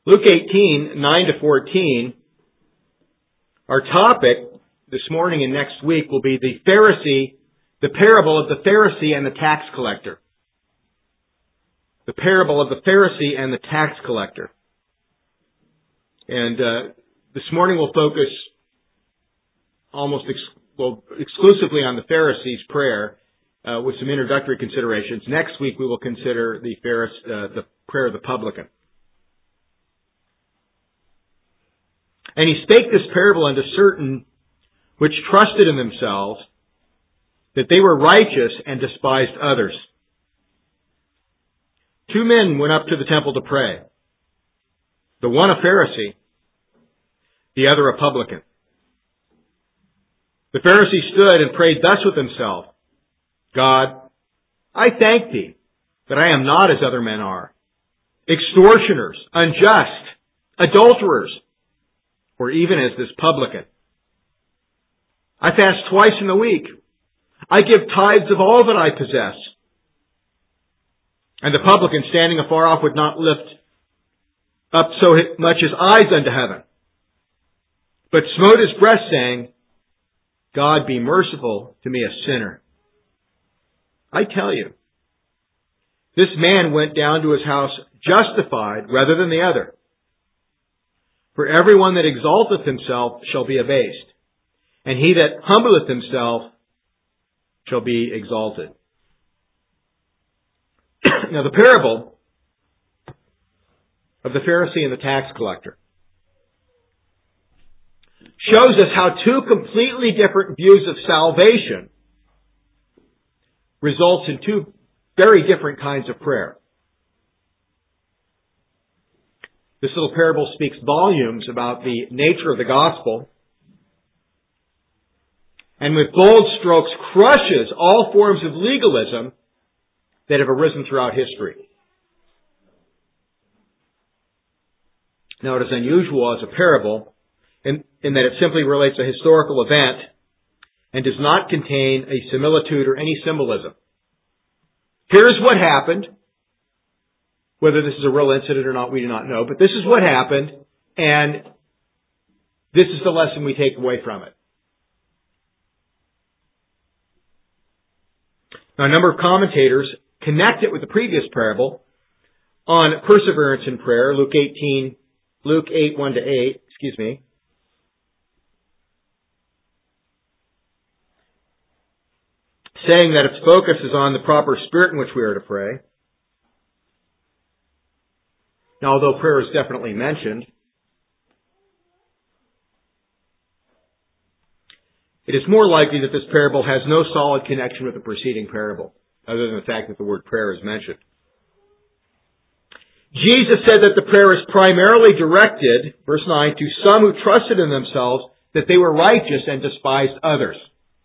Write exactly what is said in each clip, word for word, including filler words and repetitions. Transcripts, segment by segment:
Luke eighteen, nine to fourteen, our topic this morning and next week will be the Pharisee, the parable of the Pharisee and the tax collector. The parable of the Pharisee and the tax collector. And uh, this morning we'll focus almost ex- well, exclusively on the Pharisee's prayer uh, with some introductory considerations. Next week we will consider the, Pharisee, uh, the prayer of the publican. And he spake this parable unto certain which trusted in themselves that they were righteous and despised others. Two men went up to the temple to pray. The one a Pharisee, the other a publican. The Pharisee stood and prayed thus with himself, God, I thank thee that I am not as other men are, extortioners, unjust, adulterers, or even as this publican. I fast twice in the week. I give tithes of all that I possess. And the publican, standing afar off, would not lift up so much as eyes unto heaven, but smote his breast, saying, God, be merciful to me, a sinner. I tell you, this man went down to his house justified rather than the other. For everyone that exalteth himself shall be abased, and he that humbleth himself shall be exalted. Now the parable of the Pharisee and the tax collector shows us how two completely different views of salvation results in two very different kinds of prayer. This little parable speaks volumes about the nature of the gospel, and with bold strokes crushes all forms of legalism that have arisen throughout history. Now, it is unusual as a parable in, in that it simply relates a historical event and does not contain a similitude or any symbolism. Here's what happened. Whether this is a real incident or not, we do not know. But this is what happened, and this is the lesson we take away from it. Now, a number of commentators connect it with the previous parable on perseverance in prayer, Luke eighteen, Luke eight, one to eight, excuse me. Saying that its focus is on the proper spirit in which we are to pray. Now, although prayer is definitely mentioned, it is more likely that this parable has no solid connection with the preceding parable, other than the fact that the word prayer is mentioned. Jesus said that the prayer is primarily directed, verse nine, to some who trusted in themselves that they were righteous and despised others.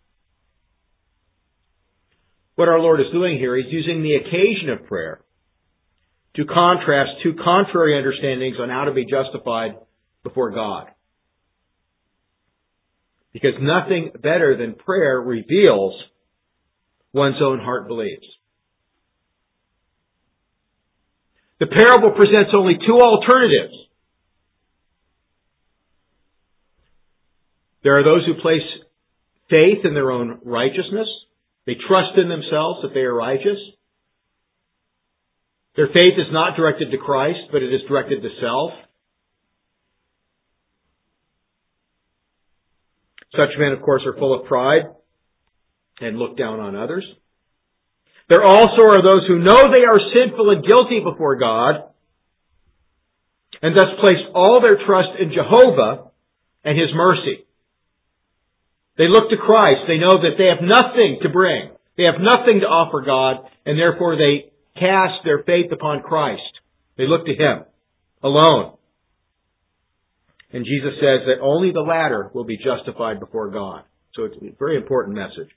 What our Lord is doing here, He's using the occasion of prayer to contrast two contrary understandings on how to be justified before God. Because nothing better than prayer reveals one's own heart beliefs. The parable presents only two alternatives. There are those who place faith in their own righteousness. They trust in themselves that they are righteous. Their faith is not directed to Christ, but it is directed to self. Such men, of course, are full of pride and look down on others. There also are those who know they are sinful and guilty before God, and thus place all their trust in Jehovah and His mercy. They look to Christ. They know that they have nothing to bring. They have nothing to offer God, and therefore they cast their faith upon Christ. They look to Him alone. And Jesus says that only the latter will be justified before God. So it's a very important message.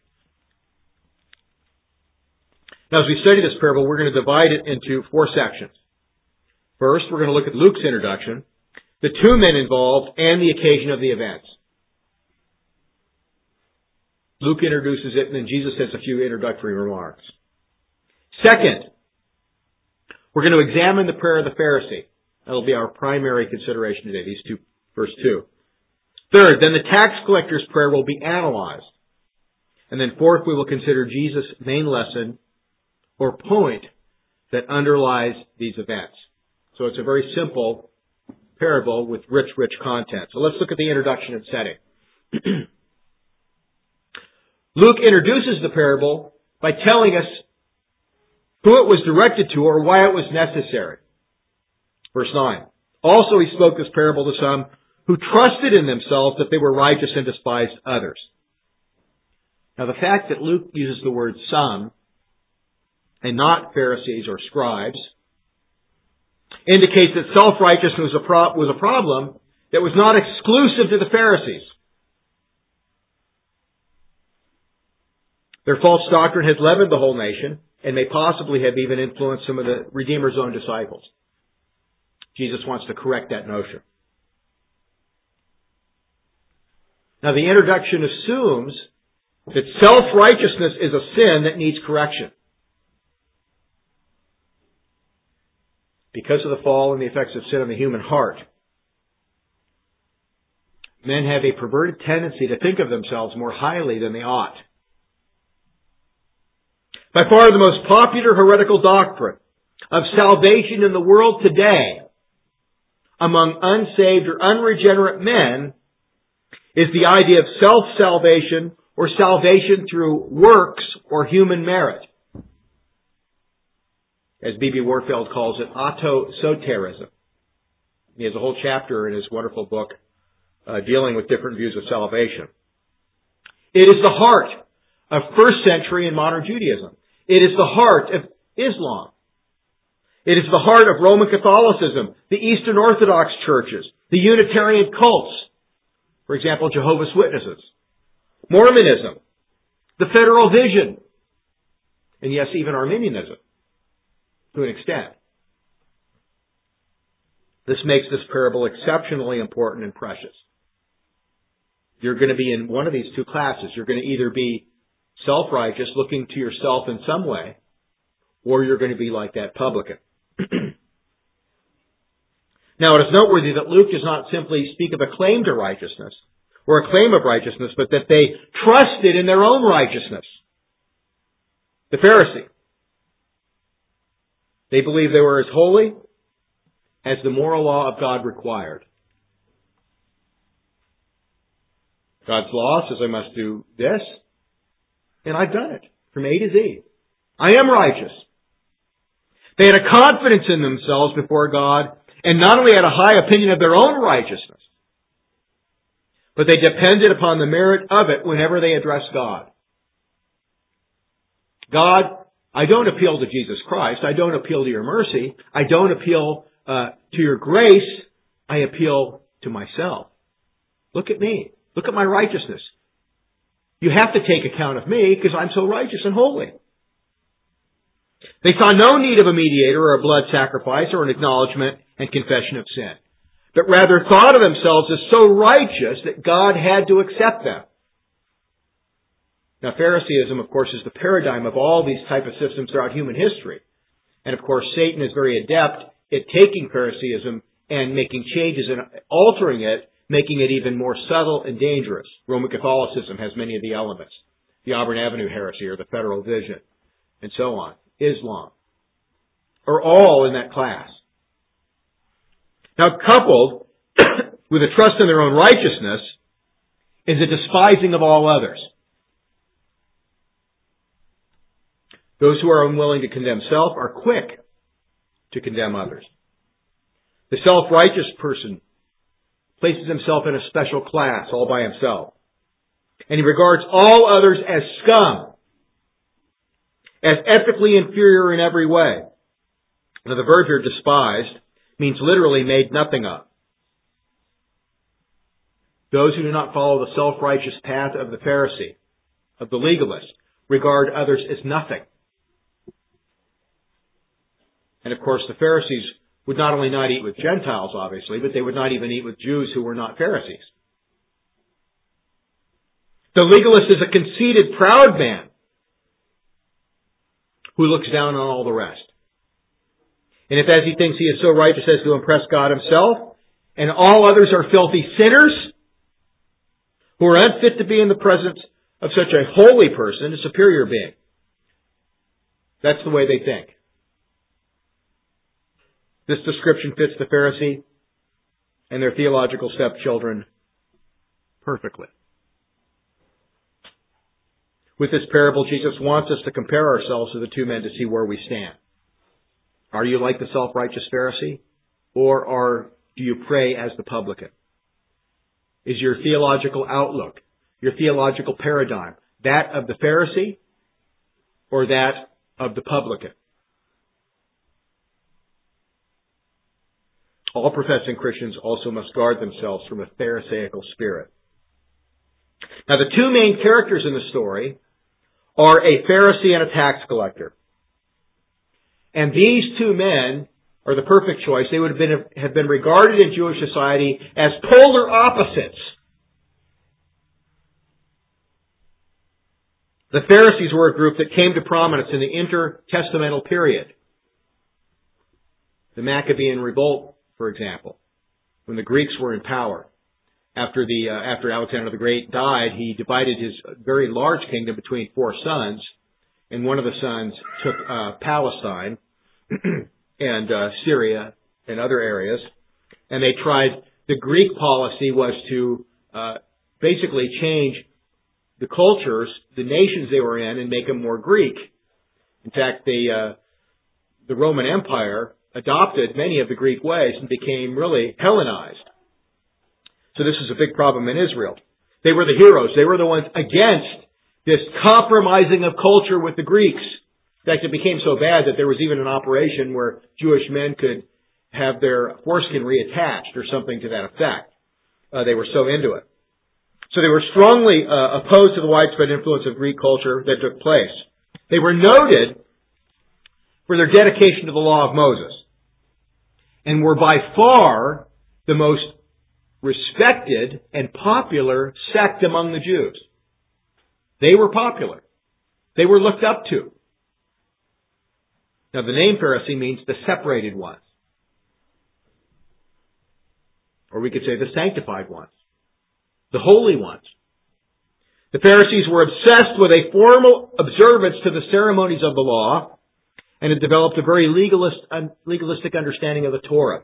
Now, as we study this parable, we're going to divide it into four sections. First, we're going to look at Luke's introduction, the two men involved, and the occasion of the events. Luke introduces it, and then Jesus has a few introductory remarks. Second, we're going to examine the prayer of the Pharisee. That'll be our primary consideration today, these two, verse two. Third, then the tax collector's prayer will be analyzed. And then fourth, we will consider Jesus' main lesson or point that underlies these events. So it's a very simple parable with rich, rich content. So let's look at the introduction and setting. Luke introduces the parable by telling us who it was directed to or why it was necessary. Verse nine. Also he spoke this parable to some who trusted in themselves that they were righteous and despised others. Now the fact that Luke uses the word some and not Pharisees or scribes indicates that self-righteousness was a, pro- was a problem that was not exclusive to the Pharisees. Their false doctrine has leavened the whole nation and may possibly have even influenced some of the Redeemer's own disciples. Jesus wants to correct that notion. Now the introduction assumes that self-righteousness is a sin that needs correction. Because of the fall and the effects of sin on the human heart, men have a perverted tendency to think of themselves more highly than they ought. By far the most popular heretical doctrine of salvation in the world today among unsaved or unregenerate men is the idea of self-salvation or salvation through works or human merit. As B B Warfield calls it, autosoterism. He has a whole chapter in his wonderful book uh, dealing with different views of salvation. It is the heart of first century and modern Judaism. It is the heart of Islam. It is the heart of Roman Catholicism, the Eastern Orthodox churches, the Unitarian cults, for example, Jehovah's Witnesses, Mormonism, the Federal Vision, and yes, even Arminianism, to an extent. This makes this parable exceptionally important and precious. You're going to be in one of these two classes. You're going to either be self-righteous, looking to yourself in some way, or you're going to be like that publican. Now, it is noteworthy that Luke does not simply speak of a claim to righteousness, or a claim of righteousness, but that they trusted in their own righteousness. The Pharisee. They believed they were as holy as the moral law of God required. God's law says I must do this, and I've done it from A to Z. I am righteous. They had a confidence in themselves before God, and not only had a high opinion of their own righteousness, but they depended upon the merit of it whenever they addressed God. God, I don't appeal to Jesus Christ. I don't appeal to your mercy. I don't appeal uh, to your grace. I appeal to myself. Look at me. Look at my righteousness. You have to take account of me because I'm so righteous and holy. They saw no need of a mediator or a blood sacrifice or an acknowledgement and confession of sin, but rather thought of themselves as so righteous that God had to accept them. Now, Phariseeism, of course, is the paradigm of all these type of systems throughout human history. And, of course, Satan is very adept at taking Phariseeism and making changes and altering it, making it even more subtle and dangerous. Roman Catholicism has many of the elements. The Auburn Avenue heresy or the Federal Vision, and so on. Islam are all in that class. Now, coupled with a trust in their own righteousness is a despising of all others. Those who are unwilling to condemn self are quick to condemn others. The self-righteous person places himself in a special class all by himself. And he regards all others as scum, as ethically inferior in every way. Now the verb here, despised, means literally made nothing of. Those who do not follow the self-righteous path of the Pharisee, of the legalist, regard others as nothing. And of course the Pharisees would not only not eat with Gentiles, obviously, but they would not even eat with Jews who were not Pharisees. The legalist is a conceited, proud man who looks down on all the rest. And if as he thinks he is so righteous as to impress God himself, and all others are filthy sinners, who are unfit to be in the presence of such a holy person, a superior being. That's the way they think. This description fits the Pharisee and their theological stepchildren perfectly. With this parable, Jesus wants us to compare ourselves to the two men to see where we stand. Are you like the self-righteous Pharisee? Or are, do you pray as the publican? Is your theological outlook, your theological paradigm, that of the Pharisee or that of the publican? All professing Christians also must guard themselves from a Pharisaical spirit. Now, the two main characters in the story are a Pharisee and a tax collector. And these two men are the perfect choice. They would have been, have been regarded in Jewish society as polar opposites. The Pharisees were a group that came to prominence in the intertestamental period. The Maccabean revolt, for example, when the Greeks were in power. After the uh, after Alexander the Great died, he divided his very large kingdom between four sons, and one of the sons took uh, Palestine and uh, Syria and other areas, and they tried. The Greek policy was to uh, basically change the cultures, the nations they were in, and make them more Greek. In fact, the uh, the Roman Empire adopted many of the Greek ways and became really Hellenized. So this was a big problem in Israel. They were the heroes. They were the ones against this compromising of culture with the Greeks. In fact, it became so bad that there was even an operation where Jewish men could have their foreskin reattached or something to that effect. Uh, they were so into it. So they were strongly uh, opposed to the widespread influence of Greek culture that took place. They were noted for their dedication to the law of Moses and were by far the most respected and popular sect among the Jews. They were popular. They were looked up to. Now, the name Pharisee means the separated ones. Or we could say the sanctified ones. The holy ones. The Pharisees were obsessed with a formal observance to the ceremonies of the law and had developed a very legalist, legalistic understanding of the Torah.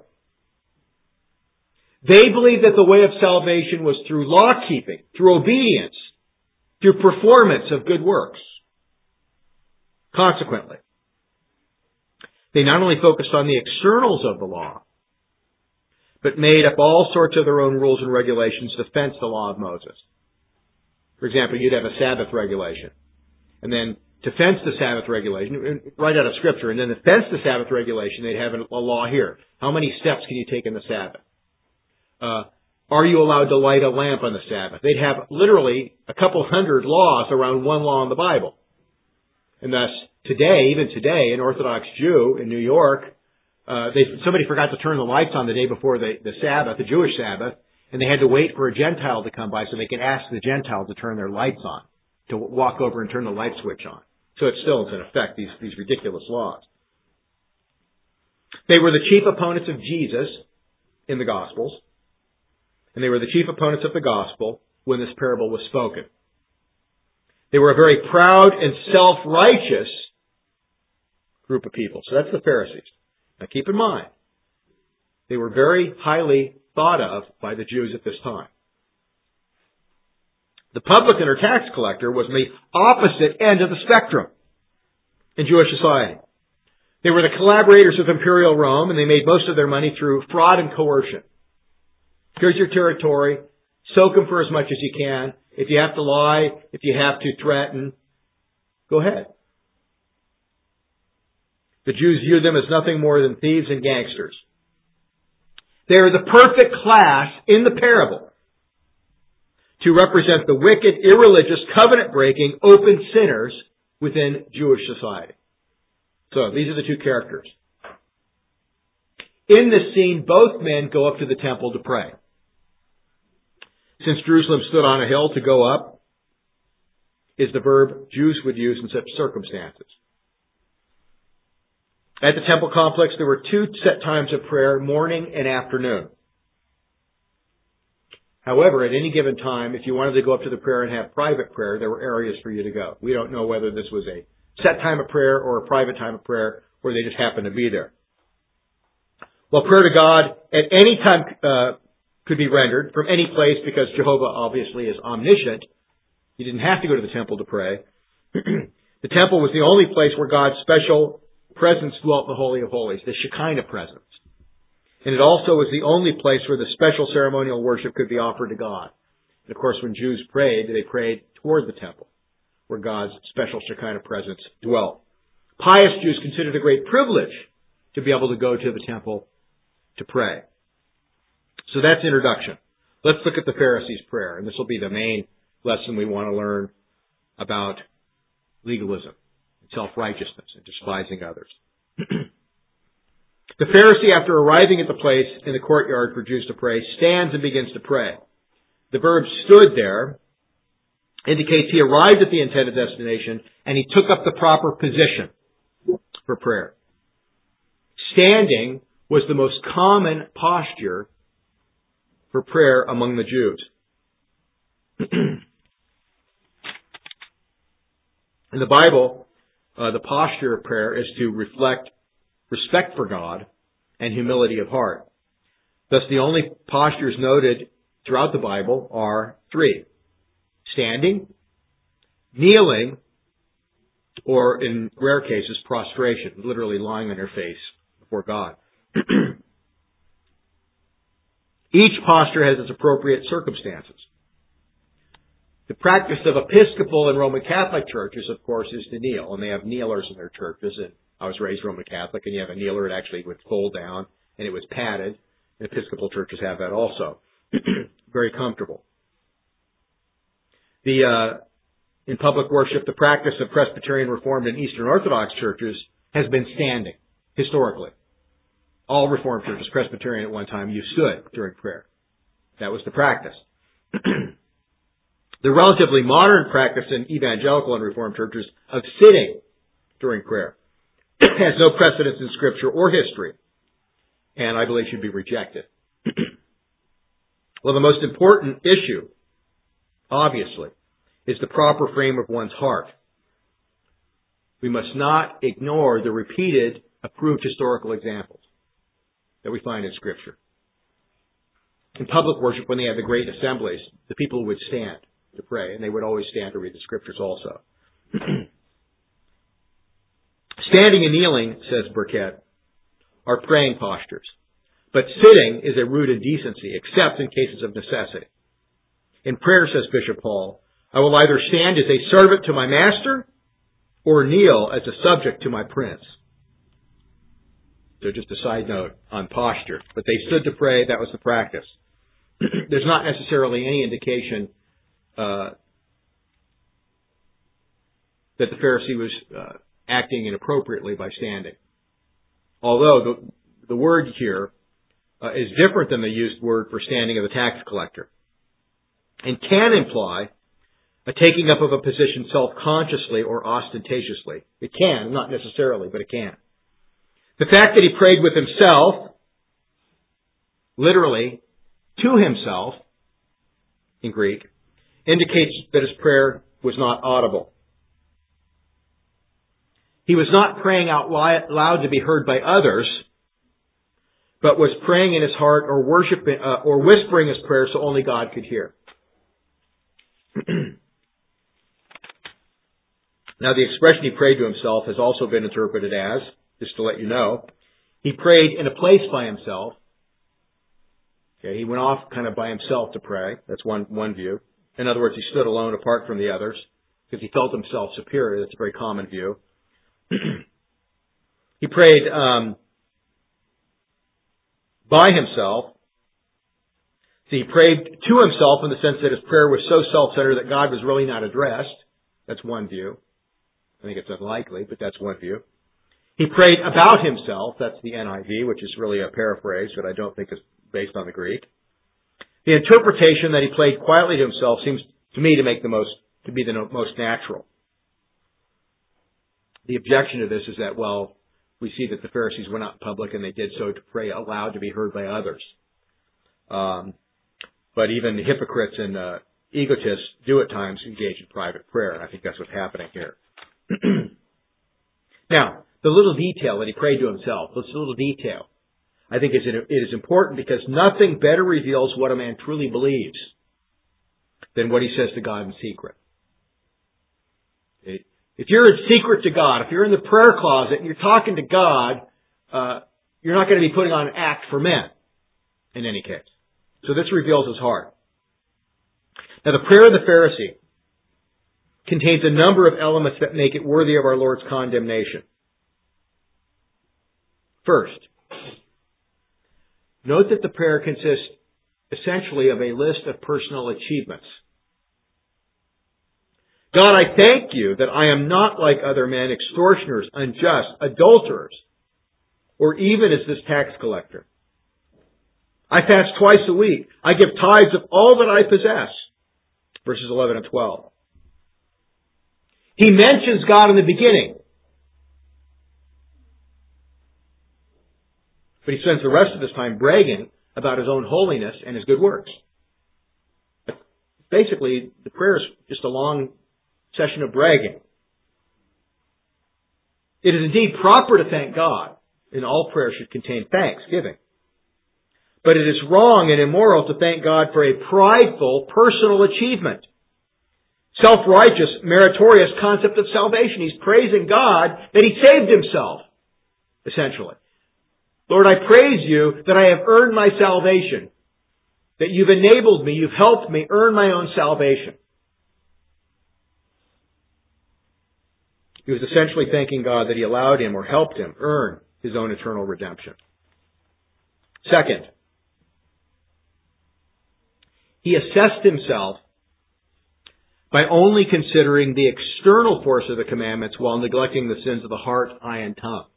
They believed that the way of salvation was through law-keeping, through obedience, through performance of good works. Consequently, they not only focused on the externals of the law, but made up all sorts of their own rules and regulations to fence the law of Moses. For example, you'd have a Sabbath regulation. And then to fence the Sabbath regulation, right out of Scripture, and then to fence the Sabbath regulation, they'd have a law here. How many steps can you take in the Sabbath? Uh, are you allowed to light a lamp on the Sabbath? They'd have literally a couple hundred laws around one law in the Bible. And thus, today, even today, an Orthodox Jew in New York, uh, they, somebody forgot to turn the lights on the day before the, the Sabbath, the Jewish Sabbath, and they had to wait for a Gentile to come by so they could ask the Gentile to turn their lights on, to walk over and turn the light switch on. So it still is in effect, these, these ridiculous laws. They were the chief opponents of Jesus in the Gospels, and they were the chief opponents of the Gospel when this parable was spoken. They were a very proud and self-righteous group of people. So that's the Pharisees. Now keep in mind, they were very highly thought of by the Jews at this time. The publican or tax collector was the opposite end of the spectrum in Jewish society. They were the collaborators of Imperial Rome, and they made most of their money through fraud and coercion. Here's your territory. Soak them for as much as you can. If you have to lie, if you have to threaten, go ahead. The Jews viewed them as nothing more than thieves and gangsters. They are the perfect class in the parable to represent the wicked, irreligious, covenant-breaking, open sinners within Jewish society. So, these are the two characters. In this scene, both men go up to the temple to pray. Since Jerusalem stood on a hill, to go up is the verb Jews would use in such circumstances. At the temple complex, there were two set times of prayer, morning and afternoon. However, at any given time, if you wanted to go up to the prayer and have private prayer, there were areas for you to go. We don't know whether this was a set time of prayer or a private time of prayer, or they just happened to be there. Well, prayer to God at any time uh, could be rendered from any place because Jehovah obviously is omniscient. You didn't have to go to the temple to pray. The temple was the only place where God's special presence dwelt in the Holy of Holies, the Shekinah presence. And it also was the only place where the special ceremonial worship could be offered to God. And of course, when Jews prayed, they prayed toward the temple, where God's special Shekinah presence dwelt. Pious Jews considered it a great privilege to be able to go to the temple to pray. So that's introduction. Let's look at the Pharisees' prayer, and this will be the main lesson we want to learn about legalism, self-righteousness, and despising others. The Pharisee, after arriving at the place in the courtyard for Jews to pray, stands and begins to pray. The verb stood there indicates he arrived at the intended destination and he took up the proper position for prayer. Standing was the most common posture for prayer among the Jews. In the Bible, uh, the posture of prayer is to reflect respect for God and humility of heart. Thus, the only postures noted throughout the Bible are three: standing, kneeling, or in rare cases, prostration, literally lying on your face before God. Each posture has its appropriate circumstances. The practice of Episcopal and Roman Catholic churches, of course, is to kneel, and they have kneelers in their churches. And I was raised Roman Catholic, and you have a kneeler, it actually would fold down, and it was padded. And Episcopal churches have that also. Very comfortable. The uh, in public worship, the practice of Presbyterian, Reformed, and Eastern Orthodox churches has been standing, historically. All Reformed churches, Presbyterian at one time, you stood during prayer. That was the practice. The relatively modern practice in evangelical and Reformed churches of sitting during prayer has no precedence in Scripture or history, and I believe should be rejected. Well, the most important issue, obviously, is the proper frame of one's heart. We must not ignore the repeated, approved historical examples that we find in Scripture. In public worship, when they had the great assemblies, the people would stand to pray, and they would always stand to read the Scriptures also. Standing and kneeling, says Burkett, are praying postures. But sitting is a rude indecency, except in cases of necessity. In prayer, says Bishop Hall, I will either stand as a servant to my master or kneel as a subject to my prince. So just a side note on posture. But they stood to pray, that was the practice. There's not necessarily any indication uh, that the Pharisee was uh, acting inappropriately by standing. Although the, the word here uh, is different than the used word for standing of the tax collector, and can imply a taking up of a position self-consciously or ostentatiously. It can, not necessarily, but it can. The fact that he prayed with himself, literally, to himself, in Greek, indicates that his prayer was not audible. He was not praying out loud to be heard by others, but was praying in his heart or worshiping uh, or whispering his prayer so only God could hear. Now, the expression he prayed to himself has also been interpreted as, just to let you know, he prayed in a place by himself. Okay, he went off kind of by himself to pray. That's one, one view. In other words, he stood alone apart from the others because he felt himself superior. That's a very common view. He prayed um, by himself. See, he prayed to himself in the sense that his prayer was so self-centered that God was really not addressed. That's one view. I think it's unlikely, but that's one view. He prayed about himself. That's the N I V, which is really a paraphrase, but I don't think is based on the Greek. The interpretation that he prayed quietly to himself seems to me to make the most to be the most natural. The objection to this is that, well, We see that the Pharisees went out in public and they did so to pray aloud to be heard by others. Um, but even hypocrites and uh, egotists do at times engage in private prayer. And I think that's what's happening here. Now, the little detail that he prayed to himself, this little detail, I think is it is important because nothing better reveals what a man truly believes than what he says to God in secret. If you're in secret to God, if you're in the prayer closet and you're talking to God, uh, you're not going to be putting on an act for men in any case. So this reveals his heart. Now the prayer of the Pharisee contains a number of elements that make it worthy of our Lord's condemnation. First, note that the prayer consists essentially of a list of personal achievements. God, I thank you that I am not like other men, extortioners, unjust, adulterers, or even as this tax collector. I fast twice a week. I give tithes of all that I possess. Verses eleven and twelve. He mentions God in the beginning. But he spends the rest of his time bragging about his own holiness and his good works. Basically, the prayer is just a long session of bragging. It is indeed proper to thank God, and all prayer should contain thanksgiving. But it is wrong and immoral to thank God for a prideful personal achievement. Self-righteous, meritorious concept of salvation. He's praising God that he saved himself, essentially. Lord, I praise you that I have earned my salvation, that you've enabled me, you've helped me earn my own salvation. He was essentially thanking God that he allowed him or helped him earn his own eternal redemption. Second, he assessed himself by only considering the external force of the commandments while neglecting the sins of the heart, eye, and tongue.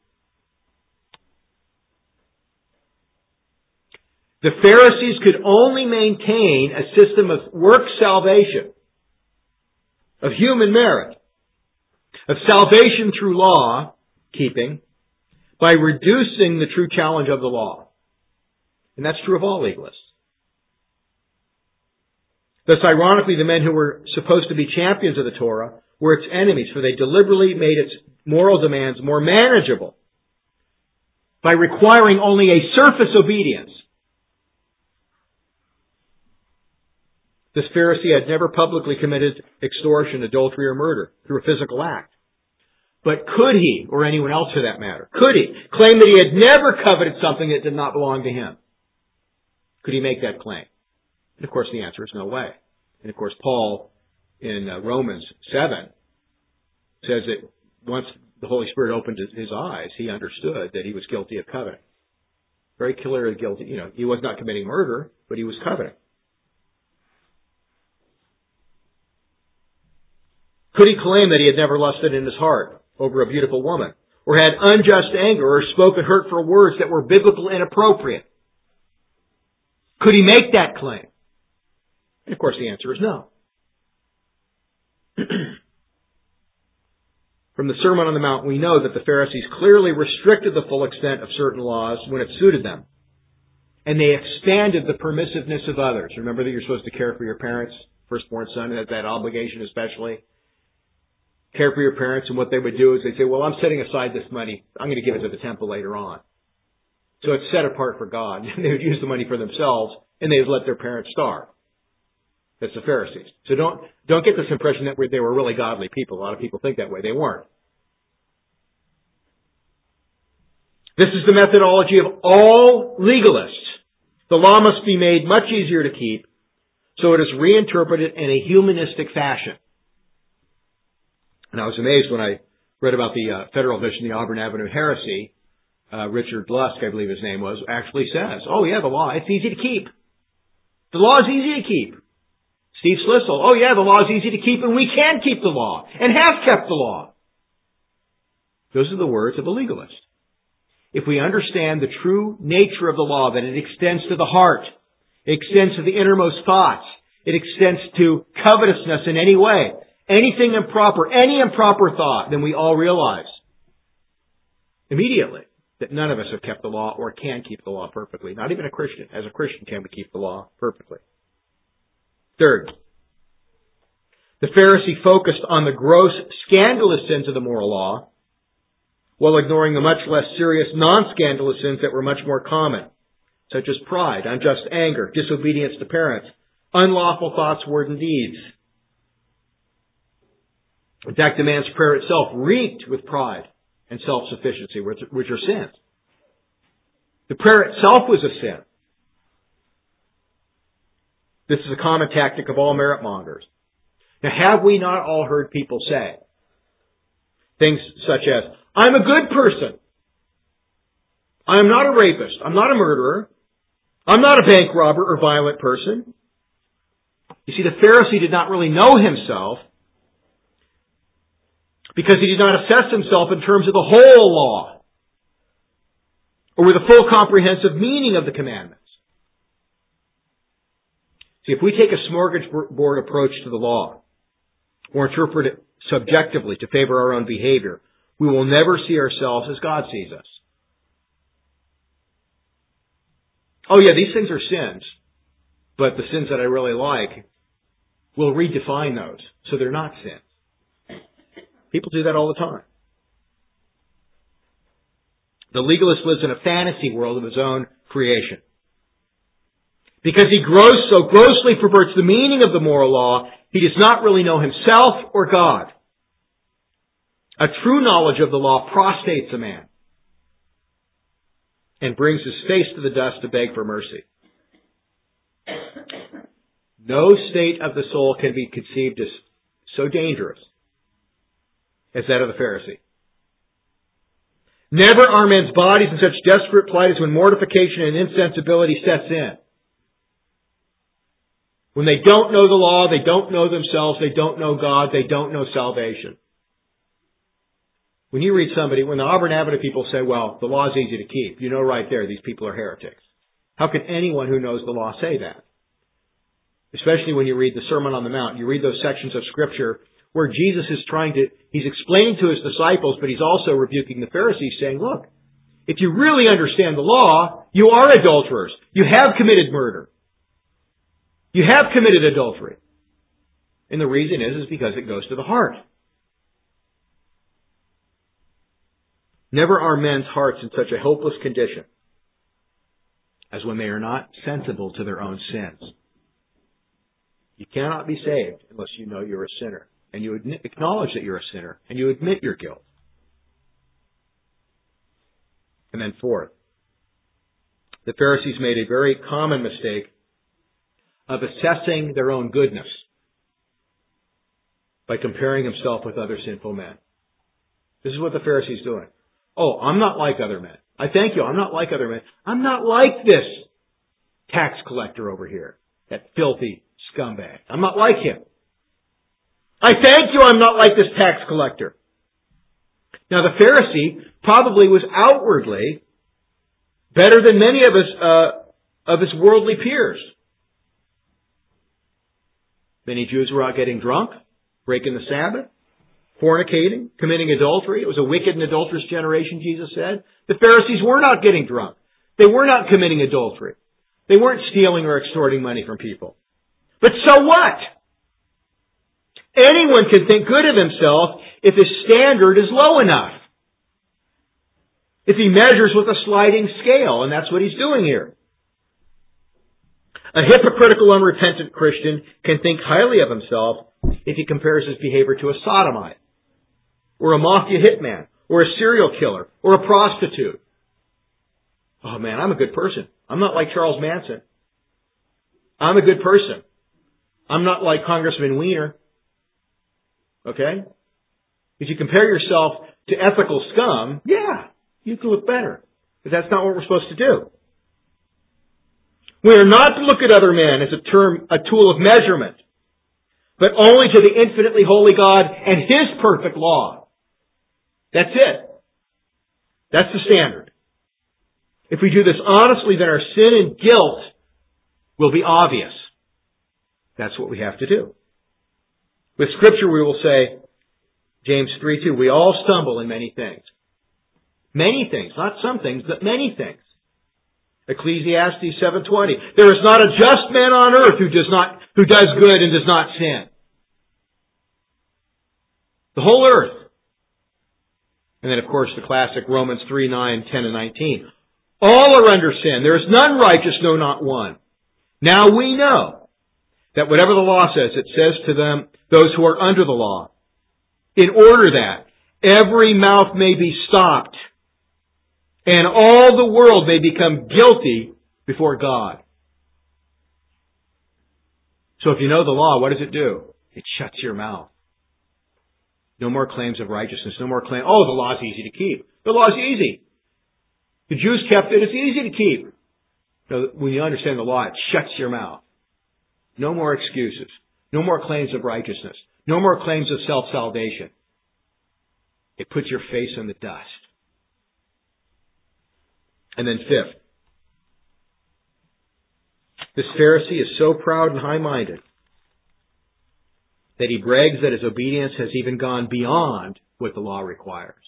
The Pharisees could only maintain a system of work salvation, of human merit, of salvation through law keeping, by reducing the true challenge of the law. And that's true of all legalists. Thus, ironically, the men who were supposed to be champions of the Torah were its enemies, for they deliberately made its moral demands more manageable by requiring only a surface obedience. This Pharisee had never publicly committed extortion, adultery, or murder through a physical act. But could he, or anyone else for that matter, could he claim that he had never coveted something that did not belong to him? Could he make that claim? And of course the answer is no way. And of course Paul in uh, Romans seven says that once the Holy Spirit opened his eyes, he understood that he was guilty of coveting. Very clearly guilty. You know, he was not committing murder, but he was coveting. Could he claim that he had never lusted in his heart over a beautiful woman, or had unjust anger, or spoken hurtful words that were biblical inappropriate? Could he make that claim? And of course the answer is no. From the Sermon on the Mount, we know that the Pharisees clearly restricted the full extent of certain laws when it suited them. And they expanded the permissiveness of others. Remember that you're supposed to care for your parents. Firstborn son has that obligation especially. Care for your parents, and what they would do is they'd say, well, I'm setting aside this money. I'm going to give it to the temple later on. So it's set apart for God. And they would use the money for themselves, and they would let their parents starve. That's the Pharisees. So don't, don't get this impression that they were really godly people. A lot of people think that way. They weren't. This is the methodology of all legalists. The law must be made much easier to keep, so it is reinterpreted in a humanistic fashion. And I was amazed when I read about the uh, federal mission, the Auburn Avenue heresy. Uh, Richard Lusk, I believe his name was, actually says, oh yeah, the law, it's easy to keep. The law is easy to keep. Steve Slissel, oh yeah, the law is easy to keep, and we can keep the law, and have kept the law. Those are the words of a legalist. If we understand the true nature of the law, that it extends to the heart, it extends to the innermost thoughts, it extends to covetousness in any way, anything improper, any improper thought, then we all realize immediately that none of us have kept the law or can keep the law perfectly. Not even a Christian. As a Christian, can we keep the law perfectly? Third, the Pharisee focused on the gross, scandalous sins of the moral law, while ignoring the much less serious, non-scandalous sins that were much more common, such as pride, unjust anger, disobedience to parents, unlawful thoughts, words, and deeds. In fact, the man's prayer itself reeked with pride and self-sufficiency, which are sins. The prayer itself was a sin. This is a common tactic of all merit mongers. Now, have we not all heard people say things such as, I'm a good person. I am not a rapist. I'm not a murderer. I'm not a bank robber or violent person. You see, the Pharisee did not really know himself because he did not assess himself in terms of the whole law or with the full comprehensive meaning of the commandments. See, if we take a smorgasbord approach to the law or interpret it subjectively to favor our own behavior, we will never see ourselves as God sees us. Oh yeah, these things are sins, but the sins that I really like, we'll redefine those so they're not sins. People do that all the time. The legalist lives in a fantasy world of his own creation. Because he gross, so grossly perverts the meaning of the moral law, he does not really know himself or God. A true knowledge of the law prostrates a man and brings his face to the dust to beg for mercy. No state of the soul can be conceived as so dangerous as that of the Pharisee. Never are men's bodies in such desperate plight as when mortification and insensibility sets in. When they don't know the law, they don't know themselves, they don't know God, they don't know salvation. When you read somebody, when the Auburn Avenue people say, well, the law is easy to keep, you know right there these people are heretics. How can anyone who knows the law say that? Especially when you read the Sermon on the Mount. You read those sections of Scripture where Jesus is trying to, he's explaining to his disciples, but he's also rebuking the Pharisees, saying, look, if you really understand the law, you are adulterers. You have committed murder. You have committed adultery. And the reason is, is because it goes to the heart. Never are men's hearts in such a hopeless condition as when they are not sensible to their own sins. You cannot be saved unless you know you're a sinner. And you acknowledge that you're a sinner. And you admit your guilt. And then fourth, the Pharisees made a very common mistake of assessing their own goodness by comparing himself with other sinful men. This is what the Pharisees doing. Oh, I'm not like other men. I thank you, I'm not like other men. I'm not like this tax collector over here, that filthy scumbag. I'm not like him. I thank you, I'm not like this tax collector. Now, the Pharisee probably was outwardly better than many of his, uh, of his worldly peers. Many Jews were out getting drunk, breaking the Sabbath, fornicating, committing adultery. It was a wicked and adulterous generation, Jesus said. The Pharisees were not getting drunk. They were not committing adultery. They weren't stealing or extorting money from people. But so what? Anyone can think good of himself if his standard is low enough. If he measures with a sliding scale, and that's what he's doing here. A hypocritical, unrepentant Christian can think highly of himself if he compares his behavior to a sodomite, or a mafia hitman, or a serial killer, or a prostitute. Oh man, I'm a good person. I'm not like Charles Manson. I'm a good person. I'm not like Congressman Weiner. Okay? If you compare yourself to ethical scum, yeah, you can look better. But that's not what we're supposed to do. We are not to look at other men as a term, a tool of measurement, but only to the infinitely holy God and His perfect law. That's it. That's the standard. If we do this honestly, then our sin and guilt will be obvious. That's what we have to do. With Scripture we will say, James three two, we all stumble in many things. Many things. Not some things, but many things. Ecclesiastes seven twenty. There is not a just man on earth who does not, who does good and does not sin. The whole earth. And then, of course, the classic Romans three, nine, ten, and nineteen. All are under sin. There is none righteous, no, not one. Now we know that whatever the law says, it says to them, those who are under the law, in order that every mouth may be stopped and all the world may become guilty before God. So if you know the law, what does it do? It shuts your mouth. No more claims of righteousness. No more claim. Oh, the law is easy to keep. The law is easy. The Jews kept it. It's easy to keep. So when you understand the law, it shuts your mouth. No more excuses. No more claims of righteousness. No more claims of self-salvation. It puts your face in the dust. And then fifth, this Pharisee is so proud and high-minded that he brags that his obedience has even gone beyond what the law requires.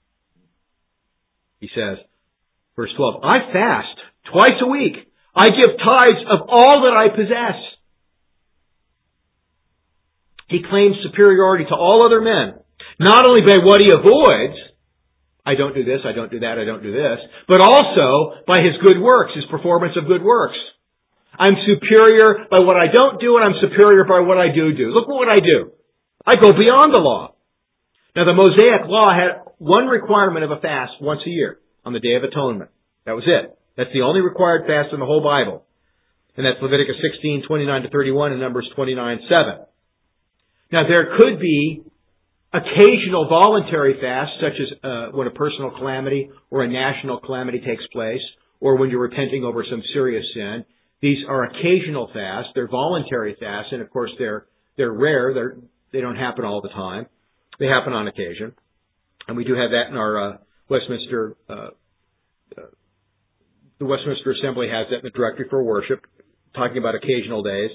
He says, verse twelve, I fast twice a week. I give tithes of all that I possess. He claims superiority to all other men, not only by what he avoids, I don't do this, I don't do that, I don't do this, but also by his good works, his performance of good works. I'm superior by what I don't do, and I'm superior by what I do do. Look what I do. I go beyond the law. Now, the Mosaic law had one requirement of a fast once a year, on the Day of Atonement. That was it. That's the only required fast in the whole Bible. And that's Leviticus sixteen, twenty-nine to thirty-one, and Numbers twenty-nine, seven. Now, there could be occasional voluntary fasts, such as uh, when a personal calamity or a national calamity takes place, or when you're repenting over some serious sin. These are occasional fasts. They're voluntary fasts, and of course they're they're rare. They're they don't happen all the time. They happen on occasion, and we do have that in our uh, Westminster. Uh, uh, the Westminster Assembly has that in the Directory for Worship, talking about occasional days.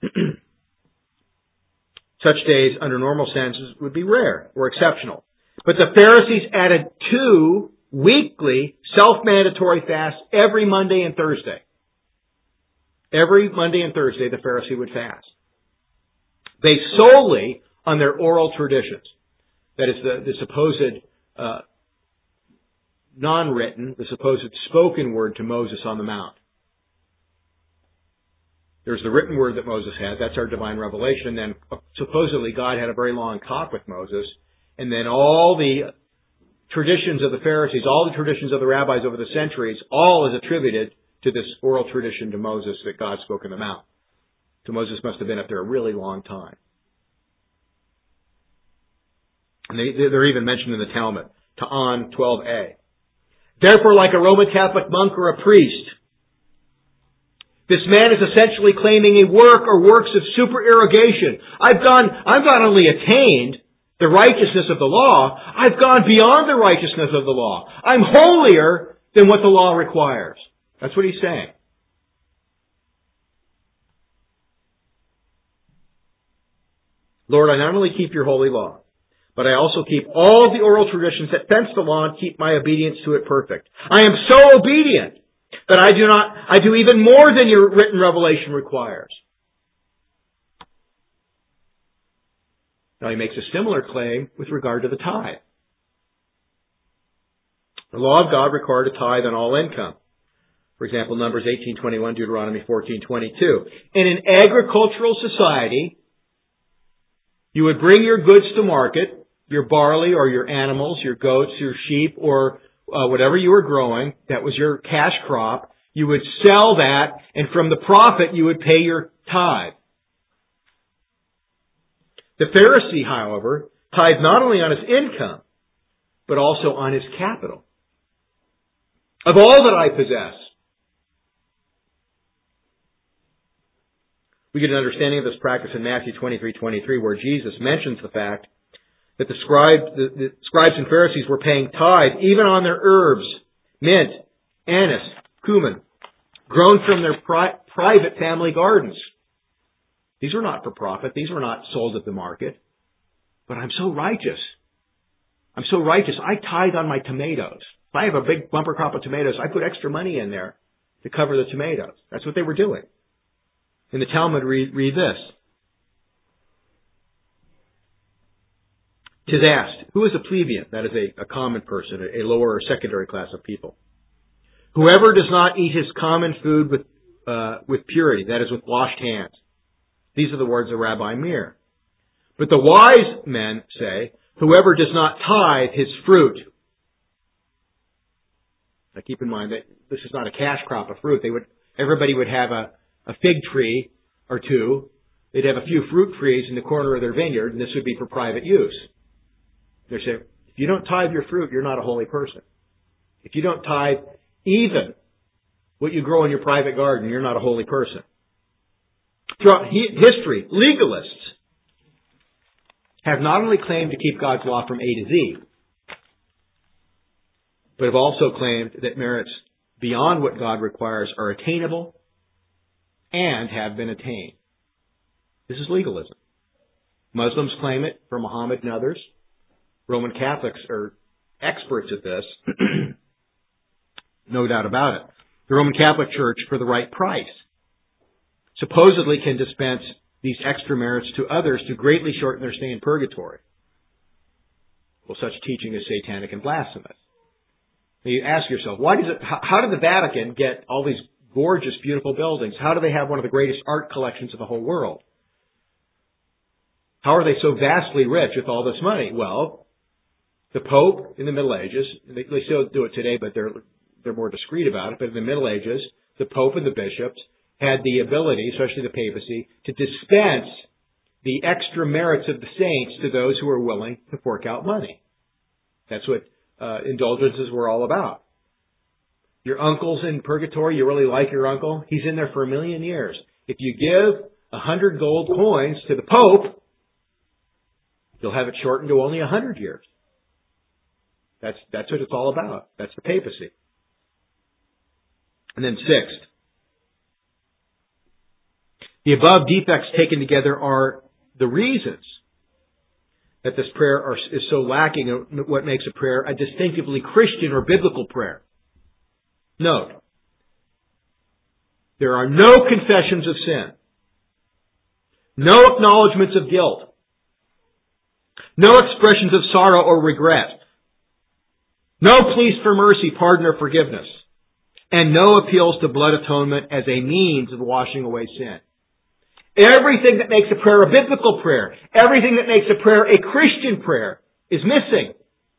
Such days, under normal senses, would be rare or exceptional. But the Pharisees added two weekly self-mandatory fasts every Monday and Thursday. Every Monday and Thursday, the Pharisee would fast, based solely on their oral traditions. That is, the, the supposed uh, non-written, the supposed spoken word to Moses on the Mount. There's the written word that Moses had. That's our divine revelation. And then uh, supposedly God had a very long talk with Moses. And then all the traditions of the Pharisees, all the traditions of the rabbis over the centuries, all is attributed to this oral tradition to Moses that God spoke in the Mount. So Moses must have been up there a really long time. And they, they're even mentioned in the Talmud, Ta'an twelve a. Therefore, like a Roman Catholic monk or a priest, this man is essentially claiming a work or works of supererogation. I've gone, I've not only attained the righteousness of the law, I've gone beyond the righteousness of the law. I'm holier than what the law requires. That's what he's saying. Lord, I not only keep your holy law, but I also keep all the oral traditions that fence the law and keep my obedience to it perfect. I am so obedient that I do not, I do even more than your written revelation requires. Now he makes a similar claim with regard to the tithe. The law of God required a tithe on all income. For example, Numbers eighteen twenty-one, Deuteronomy fourteen twenty-two. In an agricultural society, you would bring your goods to market, your barley or your animals, your goats, your sheep, or uh, whatever you were growing, that was your cash crop. You would sell that, and from the profit you would pay your tithe. The Pharisee, however, tithed not only on his income, but also on his capital. Of all that I possess. We get an understanding of this practice in Matthew twenty-three twenty-three, where Jesus mentions the fact that the scribes, the, the scribes and Pharisees were paying tithe even on their herbs, mint, anise, cumin, grown from their pri- private family gardens. These were not for profit. These were not sold at the market. But I'm so righteous. I'm so righteous, I tithe on my tomatoes. If I have a big bumper crop of tomatoes, I put extra money in there to cover the tomatoes. That's what they were doing. In the Talmud, read, read this. "'Tis asked, who is a plebeian?" That is a, a common person, a, a lower or secondary class of people. "Whoever does not eat his common food with, uh, with purity," that is with washed hands. These are the words of Rabbi Meir. "But the wise men say, whoever does not tithe his fruit." Now keep in mind that this is not a cash crop of fruit. They would, everybody would have a, a fig tree or two. They'd have a few fruit trees in the corner of their vineyard, and this would be for private use. They say, if you don't tithe your fruit, you're not a holy person. If you don't tithe even what you grow in your private garden, you're not a holy person. Throughout history, legalists have not only claimed to keep God's law from A to Z, but have also claimed that merits beyond what God requires are attainable and have been attained. This is legalism. Muslims claim it for Muhammad and others. Roman Catholics are experts at this. No doubt about it. The Roman Catholic Church, for the right price, supposedly can dispense these extra merits to others to greatly shorten their stay in purgatory. Well, such teaching is satanic and blasphemous. Now you ask yourself, why does it, how, how did the Vatican get all these gorgeous, beautiful buildings? How do they have one of the greatest art collections of the whole world? How are they so vastly rich with all this money? Well, the Pope in the Middle Ages, they, they still do it today, but they're they're more discreet about it, but in the Middle Ages, the Pope and the bishops had the ability, especially the papacy, to dispense the extra merits of the saints to those who were willing to fork out money. That's what uh, indulgences were all about. Your uncle's in purgatory, you really like your uncle, he's in there for a million years. If you give a hundred gold coins to the Pope, you'll have it shortened to only a hundred years. That's, that's what it's all about. That's the papacy. And then sixth, the above defects taken together are the reasons that this prayer are, is so lacking in what makes a prayer a distinctively Christian or biblical prayer. Note, there are no confessions of sin, no acknowledgments of guilt, no expressions of sorrow or regret, no pleas for mercy, pardon, or forgiveness, and no appeals to blood atonement as a means of washing away sin. Everything that makes a prayer a biblical prayer, everything that makes a prayer a Christian prayer is missing.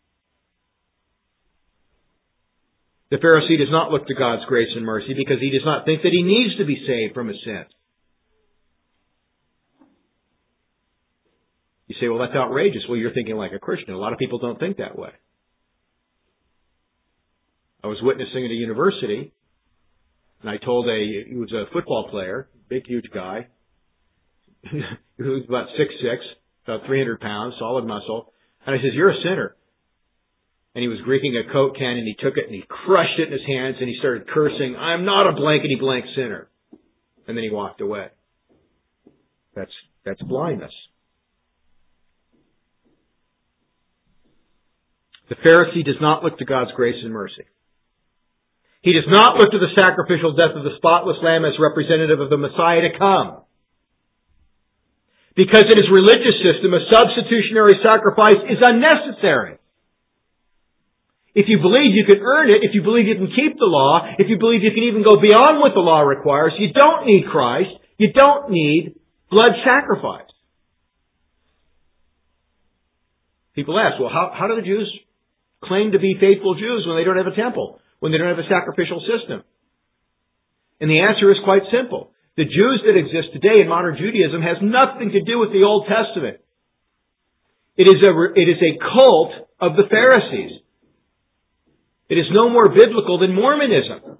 The Pharisee does not look to God's grace and mercy because he does not think that he needs to be saved from his sins. You say, well, that's outrageous. Well, you're thinking like a Christian. A lot of people don't think that way. I was witnessing at a university, and I told a, he was a football player, big, huge guy. He was about six foot six, about three hundred pounds, solid muscle. And I said, you're a sinner. And he was drinking a Coke can, and he took it, and he crushed it in his hands, and he started cursing, I'm not a blankety blank sinner. And then he walked away. That's, that's blindness. The Pharisee does not look to God's grace and mercy. He does not look to the sacrificial death of the spotless lamb as representative of the Messiah to come. Because in his religious system, a substitutionary sacrifice is unnecessary. If you believe you can earn it, if you believe you can keep the law, if you believe you can even go beyond what the law requires, you don't need Christ. You don't need blood sacrifice. People ask, well, how, how do the Jews claim to be faithful Jews when they don't have a temple, when they don't have a sacrificial system? And the answer is quite simple. The Jews that exist today in modern Judaism has nothing to do with the Old Testament. It is a, it is a cult of the Pharisees. It is no more biblical than Mormonism.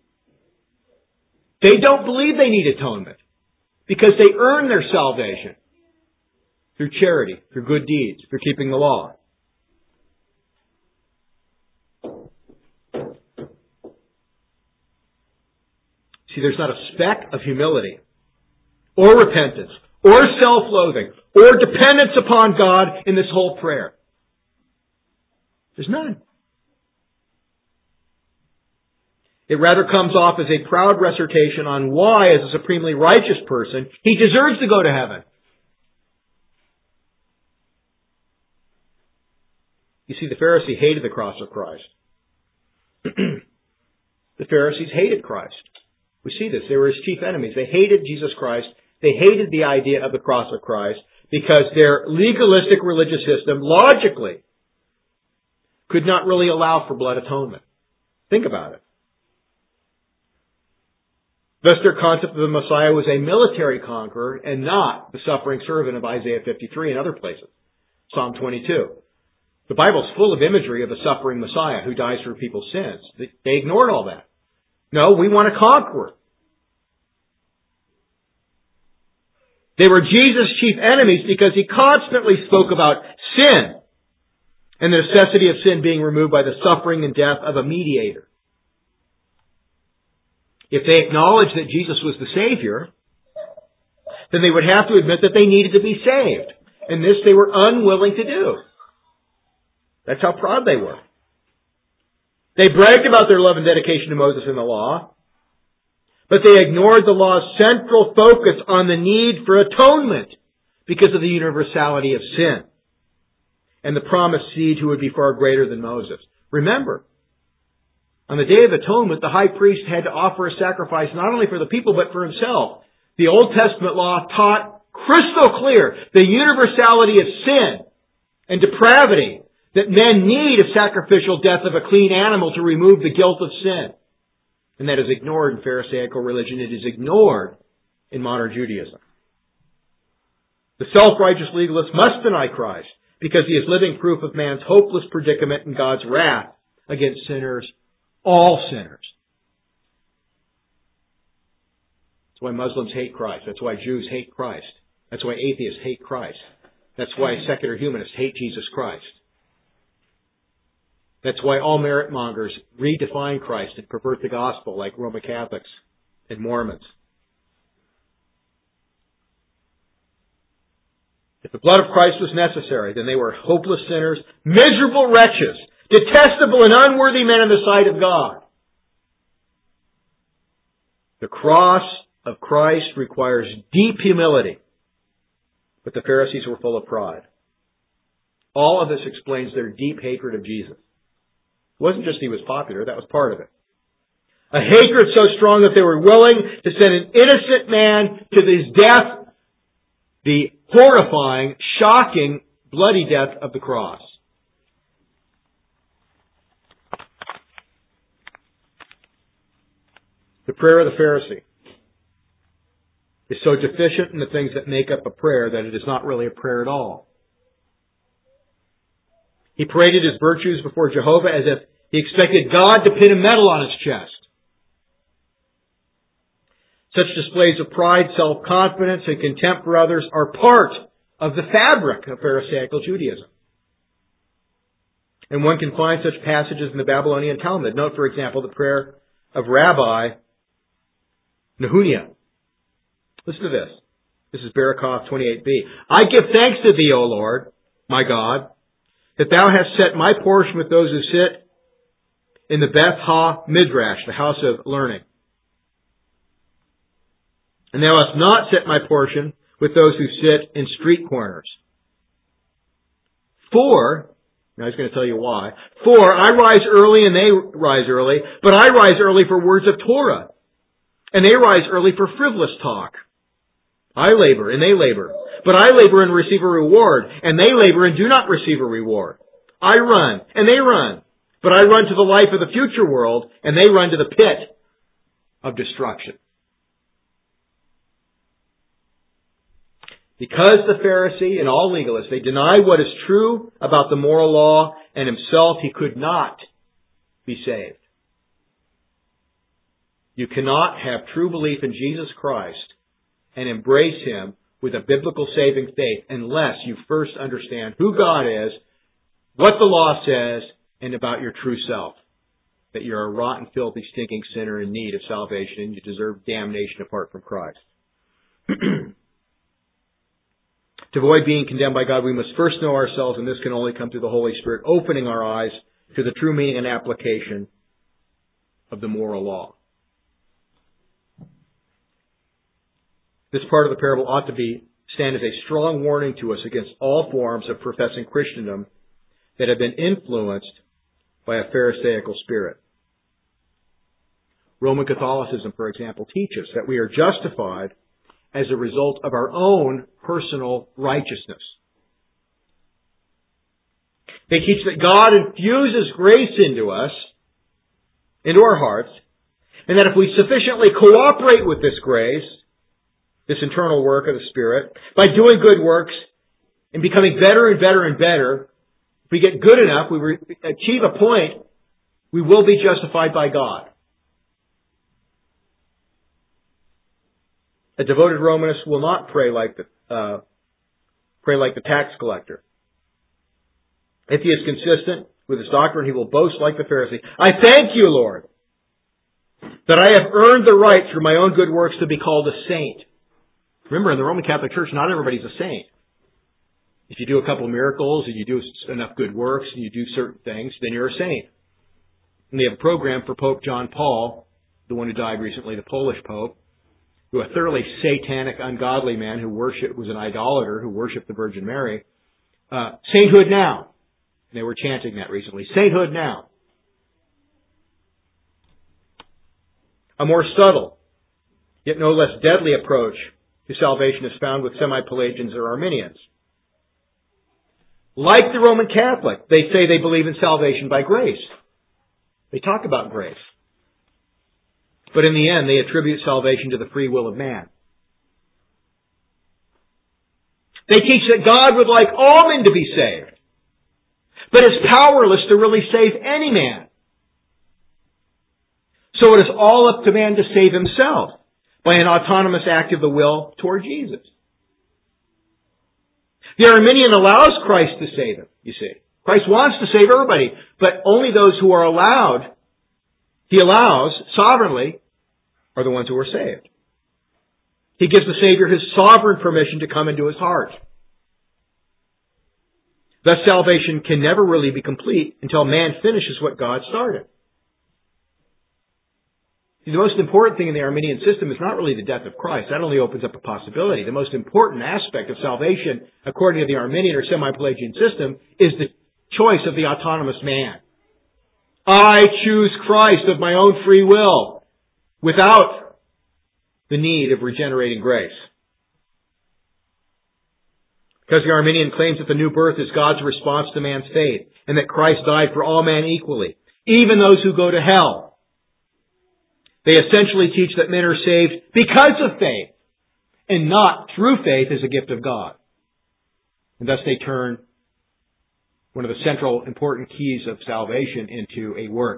They don't believe they need atonement because they earn their salvation through charity, through good deeds, through keeping the law. See, there's not a speck of humility or repentance or self-loathing or dependence upon God in this whole prayer. There's none. It rather comes off as a proud recitation on why, as a supremely righteous person, he deserves to go to heaven. You see, the Pharisee hated the cross of Christ. The Pharisees hated Christ. We see this. They were his chief enemies. They hated Jesus Christ. They hated the idea of the cross of Christ because their legalistic religious system, logically, could not really allow for blood atonement. Think about it. Thus their concept of the Messiah was a military conqueror and not the suffering servant of Isaiah fifty-three and other places. Psalm twenty-two. The Bible's full of imagery of a suffering Messiah who dies for people's sins. They ignored all that. No, we want a conqueror. They were Jesus' chief enemies because he constantly spoke about sin and the necessity of sin being removed by the suffering and death of a mediator. If they acknowledged that Jesus was the Savior, then they would have to admit that they needed to be saved. And this they were unwilling to do. That's how proud they were. They bragged about their love and dedication to Moses and the law, but they ignored the law's central focus on the need for atonement because of the universality of sin and the promised seed who would be far greater than Moses. Remember, on the Day of Atonement, the high priest had to offer a sacrifice not only for the people, but for himself. The Old Testament law taught crystal clear the universality of sin and depravity, that men need a sacrificial death of a clean animal to remove the guilt of sin. And that is ignored in Pharisaical religion. It is ignored in modern Judaism. The self-righteous legalist must deny Christ because he is living proof of man's hopeless predicament and God's wrath against sinners, all sinners. That's why Muslims hate Christ. That's why Jews hate Christ. That's why atheists hate Christ. That's why secular humanists hate Jesus Christ. That's why all merit mongers redefine Christ and pervert the gospel like Roman Catholics and Mormons. If the blood of Christ was necessary, then they were hopeless sinners, miserable wretches, detestable and unworthy men in the sight of God. The cross of Christ requires deep humility, but the Pharisees were full of pride. All of this explains their deep hatred of Jesus. It wasn't just he was popular, that was part of it. A hatred so strong that they were willing to send an innocent man to his death, the horrifying, shocking, bloody death of the cross. The prayer of the Pharisee is so deficient in the things that make up a prayer that it is not really a prayer at all. He paraded his virtues before Jehovah as if he expected God to pin a medal on his chest. Such displays of pride, self-confidence, and contempt for others are part of the fabric of Pharisaical Judaism. And one can find such passages in the Babylonian Talmud. Note, for example, the prayer of Rabbi Nehunia. Listen to this. This is Barakah twenty-eight b. I give thanks to thee, O Lord, my God, that thou hast set my portion with those who sit in the Beth Ha Midrash, the house of learning. And thou hast not set my portion with those who sit in street corners. For, now he's going to tell you why, for I rise early and they rise early, but I rise early for words of Torah, and they rise early for frivolous talk. I labor and they labor, but I labor and receive a reward, and they labor and do not receive a reward. I run and they run, but I run to the life of the future world, and they run to the pit of destruction. Because the Pharisee and all legalists, they deny what is true about the moral law, and himself, he could not be saved. You cannot have true belief in Jesus Christ and embrace Him with a biblical saving faith unless you first understand who God is, what the law says, and about your true self. That you're a rotten, filthy, stinking sinner in need of salvation and you deserve damnation apart from Christ. To avoid being condemned by God, we must first know ourselves, and this can only come through the Holy Spirit opening our eyes to the true meaning and application of the moral law. This part of the parable ought to be stand as a strong warning to us against all forms of professing Christendom that have been influenced by a Pharisaical spirit. Roman Catholicism, for example, teaches that we are justified as a result of our own personal righteousness. They teach that God infuses grace into us, into our hearts, and that if we sufficiently cooperate with this grace, this internal work of the Spirit, by doing good works and becoming better and better and better, if we get good enough, we re- achieve a point, we will be justified by God. A devoted Romanist will not pray like the uh, pray like the tax collector. If he is consistent with his doctrine, he will boast like the Pharisee. I thank you, Lord, that I have earned the right through my own good works to be called a saint. Remember, in the Roman Catholic Church, not everybody's a saint. If you do a couple of miracles and you do enough good works and you do certain things, then you're a saint. And they have a program for Pope John Paul, the one who died recently, the Polish Pope, who a thoroughly satanic, ungodly man who worshiped, was an idolater who worshipped the Virgin Mary. Uh, sainthood now. And they were chanting that recently. Sainthood now. A more subtle, yet no less deadly approach to salvation is found with semi-Pelagians or Arminians. Like the Roman Catholic, they say they believe in salvation by grace. They talk about grace. But in the end, they attribute salvation to the free will of man. They teach that God would like all men to be saved, but is powerless to really save any man. So it is all up to man to save himself by an autonomous act of the will toward Jesus. The Arminian allows Christ to save him, you see. Christ wants to save everybody, but only those who are allowed, He allows sovereignly, are the ones who are saved. He gives the Savior His sovereign permission to come into his heart. Thus salvation can never really be complete until man finishes what God started. See, the most important thing in the Arminian system is not really the death of Christ. That only opens up a possibility. The most important aspect of salvation, according to the Arminian or semi-Pelagian system, is the choice of the autonomous man. I choose Christ of my own free will, without the need of regenerating grace. Because the Arminian claims that the new birth is God's response to man's faith, and that Christ died for all men equally, even those who go to hell. They essentially teach that men are saved because of faith, and not through faith as a gift of God. And thus they turn one of the central important keys of salvation into a work.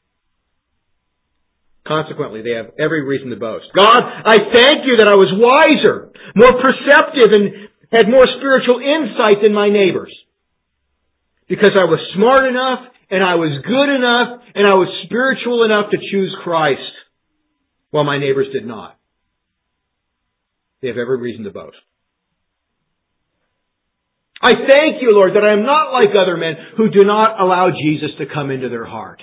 Consequently, they have every reason to boast. God, I thank you that I was wiser, more perceptive, and had more spiritual insight than my neighbors. Because I was smart enough, and I was good enough, and I was spiritual enough to choose Christ, while my neighbors did not. They have every reason to boast. I thank you, Lord, that I am not like other men who do not allow Jesus to come into their heart.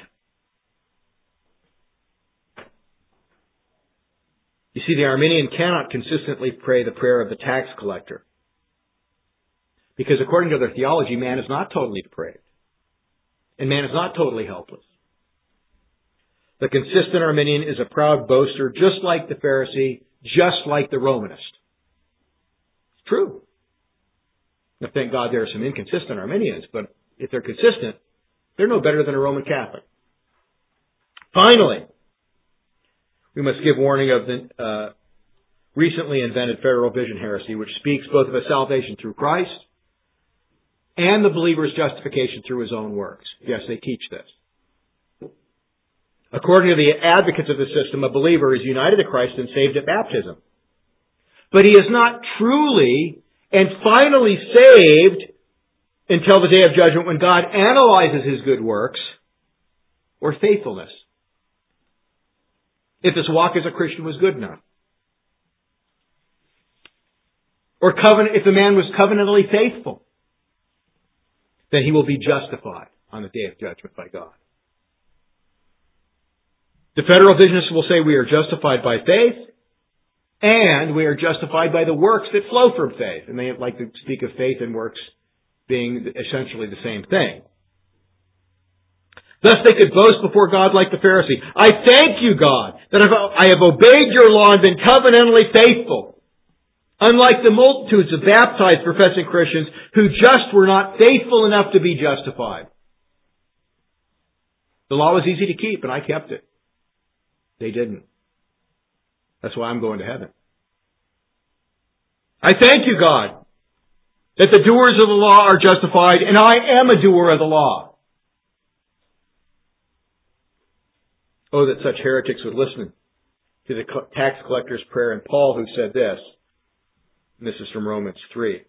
You see, the Arminian cannot consistently pray the prayer of the tax collector. Because according to their theology, man is not totally depraved. And man is not totally helpless. The consistent Arminian is a proud boaster, just like the Pharisee, just like the Romanist. It's true. Now, thank God there are some inconsistent Arminians, but if they're consistent, they're no better than a Roman Catholic. Finally, we must give warning of the uh, recently invented federal vision heresy, which speaks both of a salvation through Christ and the believer's justification through his own works. Yes, they teach this. According to the advocates of the system, a believer is united to Christ and saved at baptism. But he is not truly and finally saved until the day of judgment when God analyzes his good works or faithfulness. If his walk as a Christian was good enough. or covenant, if the man was covenantally faithful, then he will be justified on the day of judgment by God. The federal visionists will say we are justified by faith, and we are justified by the works that flow from faith. And they like to speak of faith and works being essentially the same thing. Thus they could boast before God like the Pharisee. I thank you, God, that I have obeyed your law and been covenantally faithful. Unlike the multitudes of baptized professing Christians who just were not faithful enough to be justified. The law was easy to keep, and I kept it. They didn't. That's why I'm going to heaven. I thank you, God, that the doers of the law are justified, and I am a doer of the law. Oh, that such heretics would listen to the tax collector's prayer and Paul, who said this. And this is from Romans three.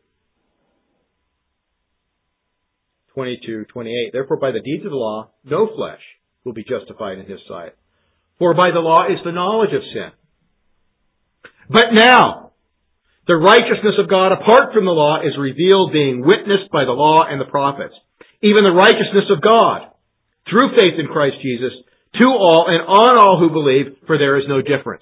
twenty-two, twenty-eight. Therefore, by the deeds of the law, no flesh will be justified in his sight. For by the law is the knowledge of sin. But now, the righteousness of God apart from the law is revealed, being witnessed by the law and the prophets. Even the righteousness of God, through faith in Christ Jesus, to all and on all who believe, for there is no difference.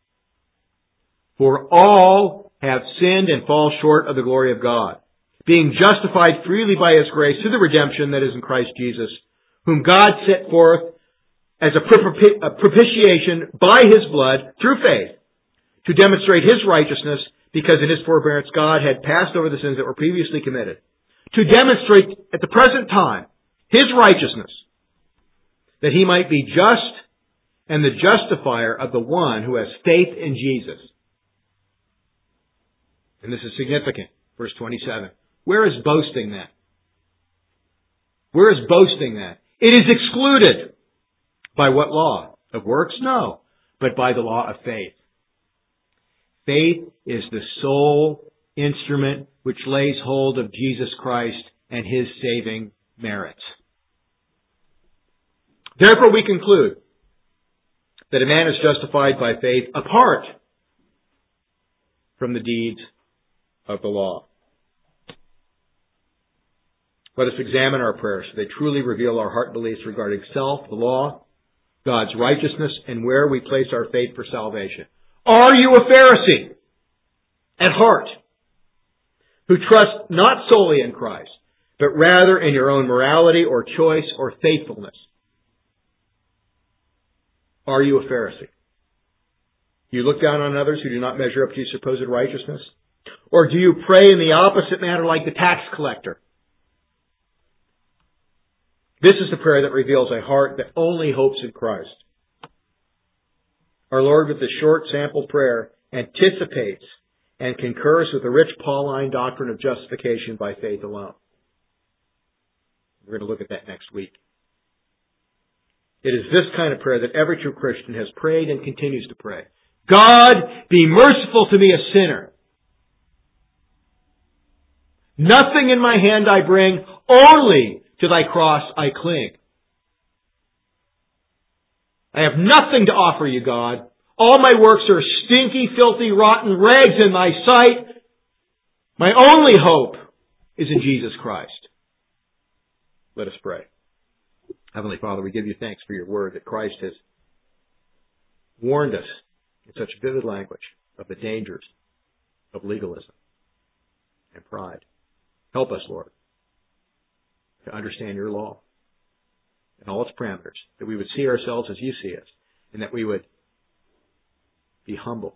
For all have sinned and fall short of the glory of God, being justified freely by His grace through the redemption that is in Christ Jesus, whom God set forth as a propitiation by His blood through faith, to demonstrate His righteousness, because in His forbearance God had passed over the sins that were previously committed, to demonstrate at the present time His righteousness, that He might be just and the justifier of the one who has faith in Jesus. And this is significant. Verse twenty-seven. Where is boasting then? Where is boasting then? It is excluded. By what law? Of works? No. But by the law of faith. Faith is the sole instrument which lays hold of Jesus Christ and His saving merits. Therefore we conclude that a man is justified by faith apart from the deeds of the law. Let us examine our prayers so they truly reveal our heart beliefs regarding self, the law, God's righteousness, and where we place our faith for salvation. Are you a Pharisee at heart who trusts not solely in Christ, but rather in your own morality or choice or faithfulness? Are you a Pharisee? Do you look down on others who do not measure up to your supposed righteousness? Or do you pray in the opposite manner like the tax collector? This is the prayer that reveals a heart that only hopes in Christ. Our Lord, with this short sample prayer, anticipates and concurs with the rich Pauline doctrine of justification by faith alone. We're going to look at that next week. It is this kind of prayer that every true Christian has prayed and continues to pray. God, be merciful to me, a sinner. Nothing in my hand I bring, only to thy cross I cling. I have nothing to offer you, God. All my works are stinky, filthy, rotten rags in thy sight. My only hope is in Jesus Christ. Let us pray. Heavenly Father, we give you thanks for your word that Christ has warned us in such vivid language of the dangers of legalism and pride. Help us, Lord, to understand your law and all its parameters, that we would see ourselves as you see us, and that we would be humble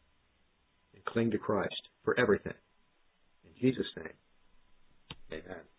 and cling to Christ for everything. In Jesus' name, amen.